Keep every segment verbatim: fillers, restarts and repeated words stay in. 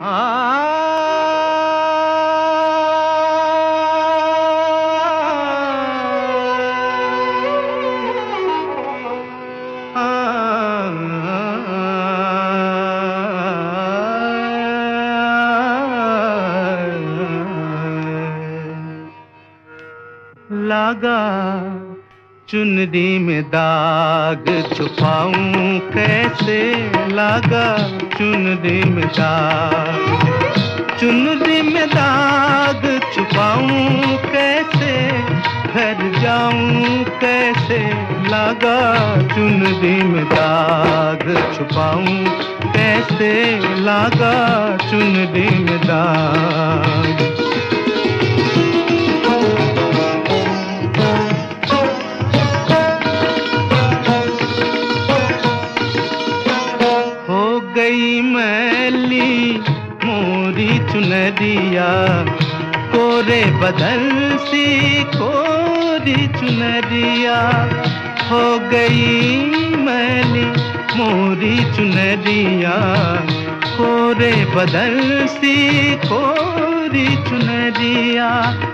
लागा चुनरी में दाग छुपाऊं कैसे, लागा चुनरी में दाग, चुनरी में दाग छुपाऊं कैसे, घर जाऊं कैसे, लागा चुनरी में दाग छुपाऊं कैसे, लागा चुनरी में दाग। गई मैली मोरी चुनरिया, कोरे बदल सी कोरी चुनरिया, हो गई मैली मोरी चुनरिया, कोरे बदल सी कोरी चुनरिया।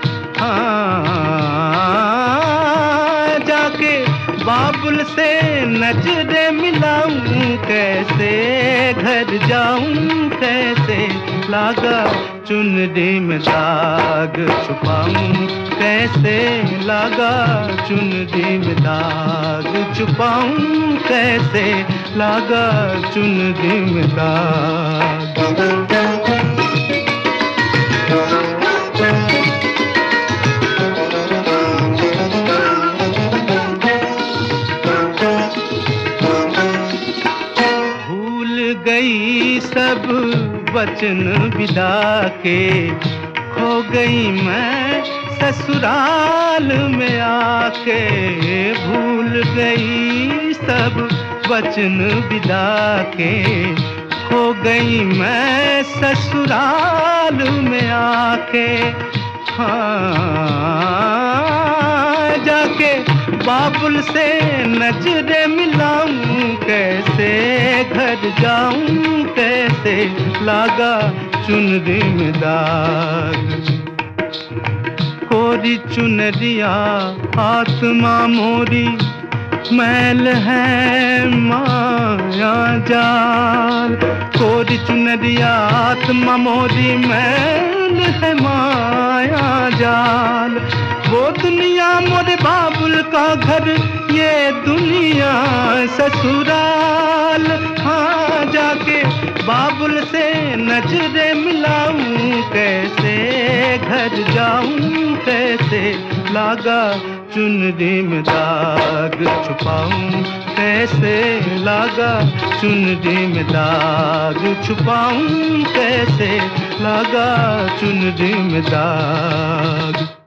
हाँ जाके बाबुल से नजरे मिलाऊं कैसे, घर जाऊं कैसे, लागा चुनरी में दाग छुपाऊं कैसे, लागा चुनरी में दाग छुपाऊं कैसे, लागा चुनरी में दाग। गई सब वचन विदा के, खो गई मैं ससुराल में आके, भूल गई सब वचन विदा के, खो गई मैं ससुराल में आके। हाँ जाके बाबुल से नजरे मिलाऊं कैसे, घर जाऊं कैसे, लागा चुनरी में दाग। कोरी चुनरिया आत्मा मोरी, मैल है माया जाल, कोरी चुनरिया आत्मा मोरी, मैल है माया जाल। वो दुनिया मोरे बाबुल का घर, ये दुनिया ससुराल। हाँ जाके बाबुल से नजरे मिलाऊं कैसे, घर जाऊं कैसे, लागा चुनरी में दाग छुपाऊं कैसे, लागा चुनरी में दाग छुपाऊं कैसे, लागा चुनरी में दाग।